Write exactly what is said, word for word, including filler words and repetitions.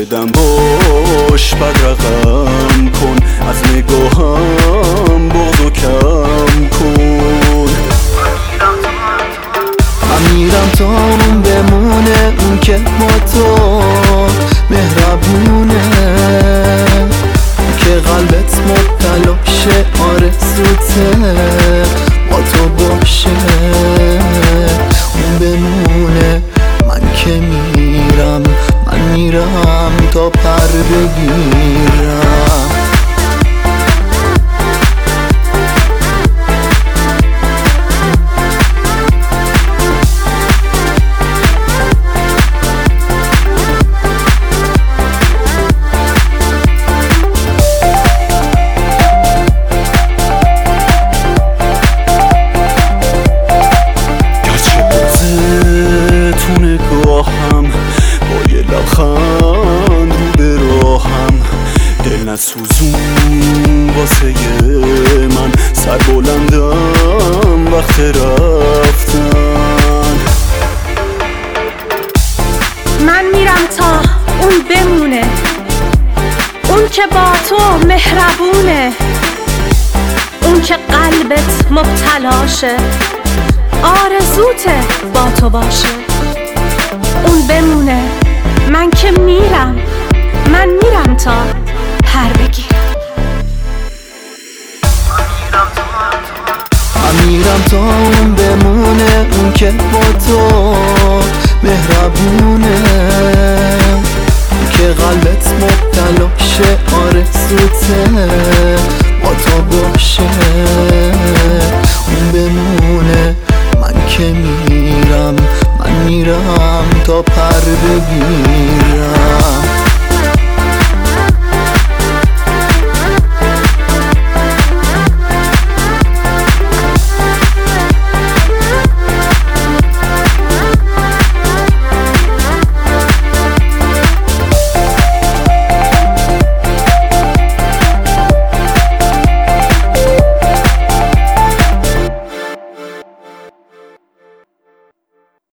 بدم باش بدرقم کن، از نگاهم بغضو کم کن. من میرم تا اون بمونه، اون که با تو مهربونه، که قلبت مبتلا شه آرزوته با تو باشه. اون بمونه، من که میرم، من میرم تا پر بگیرم. لبخند رو به راهم، دل نسوزون واسه من، سر بلندم وقت رفتن. من میرم تا اون بمونه، اون که با تو مهربونه، اون که قلبت مبتلاشه آرزوته با تو باشه. اون بمونه، من که میرم، من میرم تا پر بگیرم. من میرم تا اون بمونه، اون که با تو مهربونه، که قلبت مبتلا شه آرزوته